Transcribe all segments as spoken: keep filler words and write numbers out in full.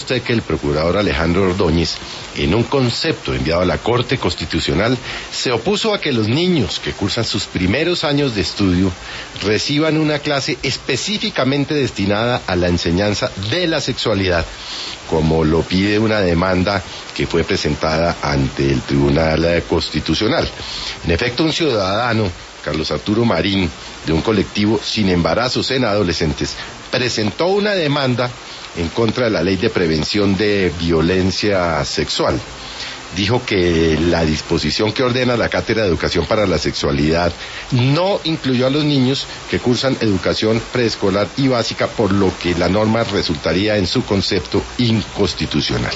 usted que el procurador Alejandro Ordóñez, en un concepto enviado a la Corte Constitucional, se opuso a que los niños que cursan sus primeros años de estudio reciban una clase específicamente destinada a la enseñanza de la sexualidad, como lo pide una demanda que fue presentada ante el Tribunal Constitucional. En efecto, un ciudadano, Carlos Arturo Marín, de un colectivo Sin Embarazos en Adolescentes, presentó una demanda en contra de la Ley de Prevención de Violencia Sexual. Dijo que la disposición que ordena la Cátedra de Educación para la Sexualidad no incluyó a los niños que cursan educación preescolar y básica, por lo que la norma resultaría en su concepto inconstitucional.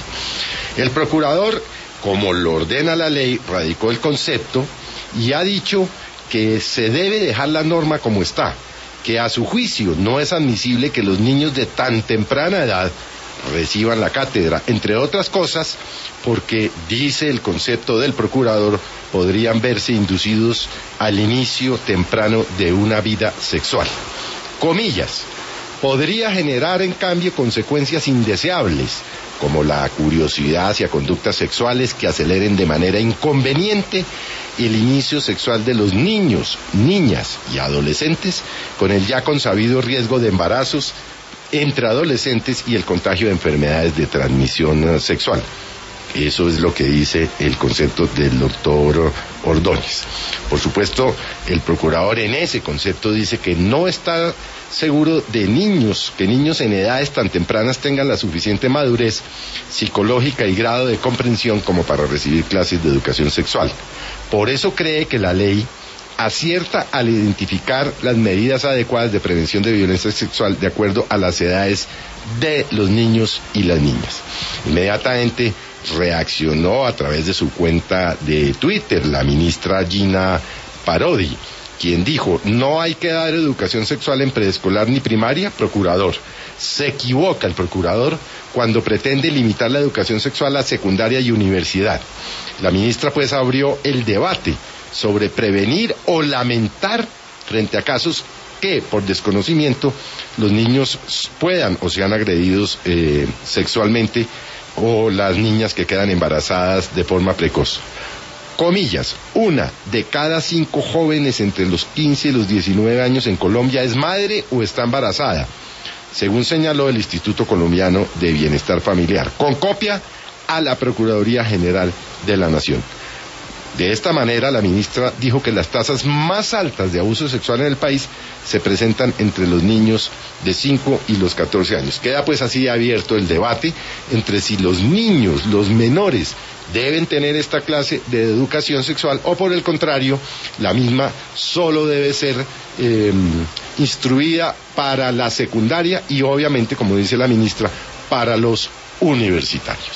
El procurador, como lo ordena la ley, radicó el concepto y ha dicho que se debe dejar la norma como está, que a su juicio no es admisible que los niños de tan temprana edad reciban la cátedra, entre otras cosas porque, dice el concepto del procurador, podrían verse inducidos al inicio temprano de una vida sexual. Comillas, podría generar en cambio consecuencias indeseables, como la curiosidad hacia conductas sexuales que aceleren de manera inconveniente el inicio sexual de los niños, niñas y adolescentes, con el ya consabido riesgo de embarazos entre adolescentes y el contagio de enfermedades de transmisión sexual. Eso es lo que dice el concepto del doctor Ordóñez. Por supuesto, el procurador en ese concepto dice que no está seguro de niños, que niños en edades tan tempranas tengan la suficiente madurez psicológica y grado de comprensión como para recibir clases de educación sexual. Por eso cree que la ley acierta al identificar las medidas adecuadas de prevención de violencia sexual de acuerdo a las edades de los niños y las niñas. Inmediatamente reaccionó a través de su cuenta de Twitter la ministra Gina Parodi, quien dijo: no hay que dar educación sexual en preescolar ni primaria. Procurador, se equivoca el procurador cuando pretende limitar la educación sexual a secundaria y universidad. La ministra pues abrió el debate sobre prevenir o lamentar frente a casos que por desconocimiento los niños puedan o sean agredidos eh, sexualmente, o las niñas que quedan embarazadas de forma precoz. Comillas, una de cada cinco jóvenes entre los quince y los diecinueve años en Colombia es madre o está embarazada, según señaló el Instituto Colombiano de Bienestar Familiar, con copia a la Procuraduría General de la Nación. De esta manera, la ministra dijo que las tasas más altas de abuso sexual en el país se presentan entre los niños de cinco y los catorce años. Queda pues así abierto el debate entre si los niños, los menores, deben tener esta clase de educación sexual o, por el contrario, la misma solo debe ser eh, instruida para la secundaria y, obviamente, como dice la ministra, para los universitarios.